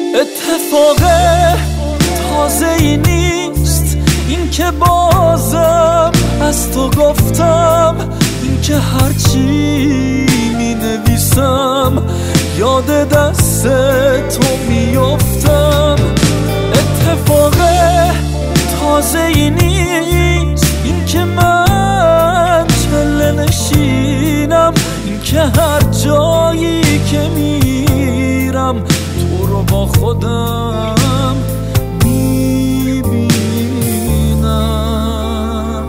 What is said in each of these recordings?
اتفاق تازه ای نیست این که بازم از تو گفتم، این که هرچی می نویسم یاد دست تو میافتم. اتفاق تازه ای نیست این که من چله نشینم، این که هر جایی که میرم تو رو با خودم میبینم.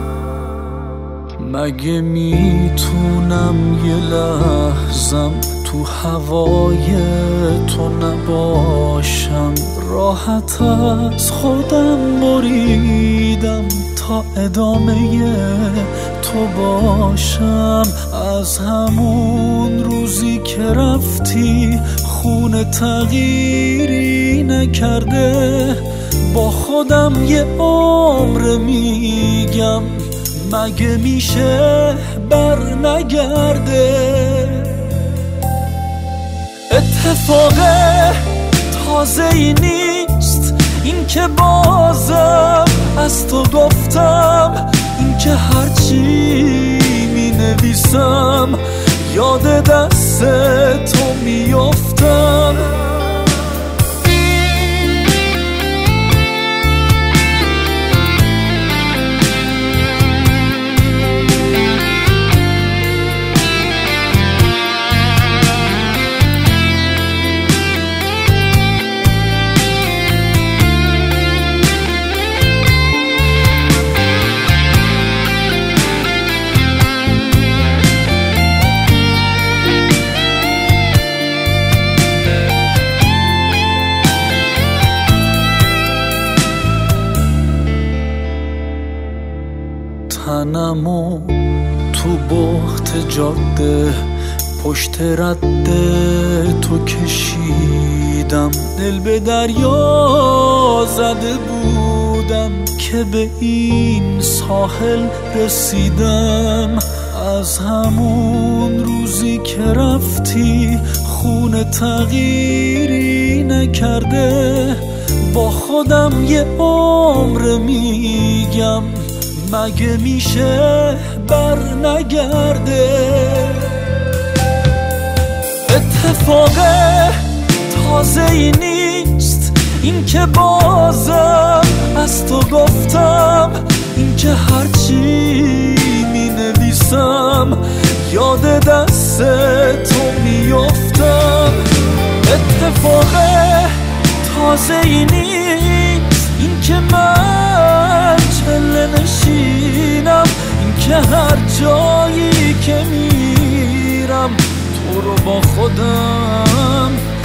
مگه میتونم یه لحظم تو هوای تو نباشم؟ راحت از خودم بریدم تا ادامه تو باشم. از همون روزی که رفتی خونه تغییری نکرده، با خودم یه عمر میگم مگه میشه بر نگرده. اتفاق تازه ای نیست این که بازم از تو گفتم، این که هرچی می نویسم یاد دست تو میافتم. تنمو تو بحت جاده پشت رد تو کشیدم، دل به دریا زده بودم که به این ساحل رسیدم. از همون روزی که رفتی خونه تغییری نکرده، با خودم یه عمر میگم مگه میشه بر نگرده. اتفاق تازه ای نیست این که بازم از تو گفتم، این که هرچی می نویسم یاد دست تو میافتم. اتفاق تازه ای نیست این که من چله نشینم، این که هر جایی که میرم تو رو با خودم